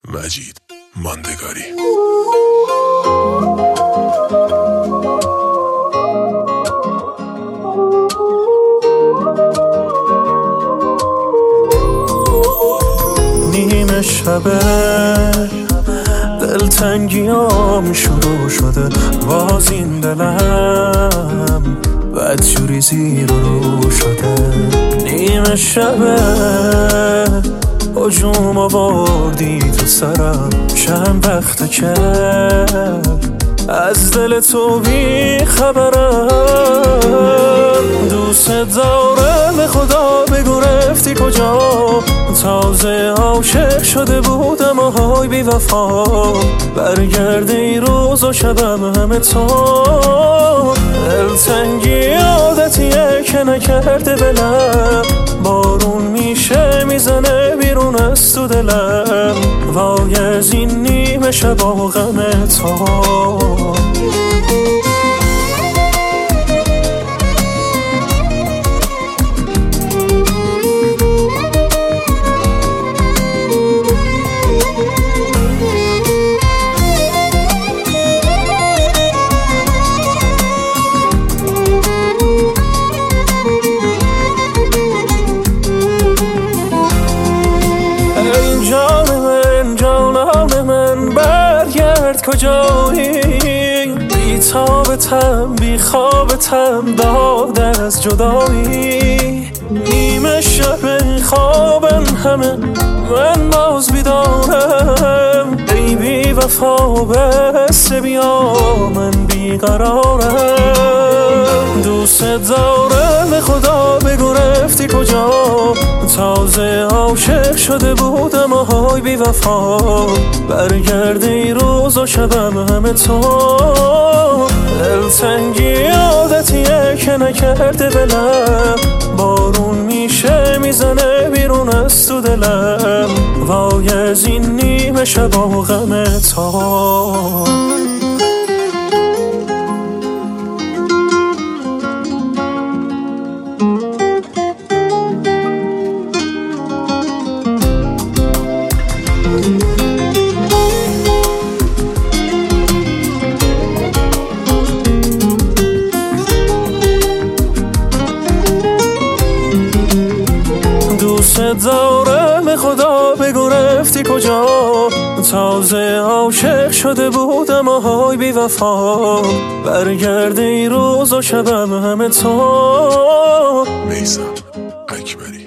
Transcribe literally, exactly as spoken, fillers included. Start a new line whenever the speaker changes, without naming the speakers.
مجید ماندگاری.
نیمه شبه دلتنگیام شروع شده، باز این دلم بدجوری زیر و رو شده. نیمه شبه هجوم آوردی تو سرم، چند وقته که از دل تو بی خبرم. دوست دارم به خدا بگو رفتی کجا، تازه عاشق شده بودم و های بی وفا. برگرده ای روز و شبم همه تو، دلتنگی عادتیه که نکرده دلم. بارون میشه میزنه بیرون از تو دلم، وای از این نیمه شب و غم تو. کجایی بی تابتم بی خوابتم، داد از جدایی. نیمه شب خوابم همه من باز بیدارم، ای بی وفا بس بیا من بیقرارم. دوست دارم به خدا بگو رفتی کجا، تازه عاشق شده بودم و های بی وفا. برگرده ای روز و شبم همه تو، دلتنگی عادتیه که نکرده دلم. بارون میشه میزنه بیرون از تو دلم، وای از این نیمه شب و غم تو. دوست دارم به خدا بگو رفتی کجا، تازه عاشق شده بودم و های بی وفا. برگرده ای روز و شبم همه تو.
میثم اکبری.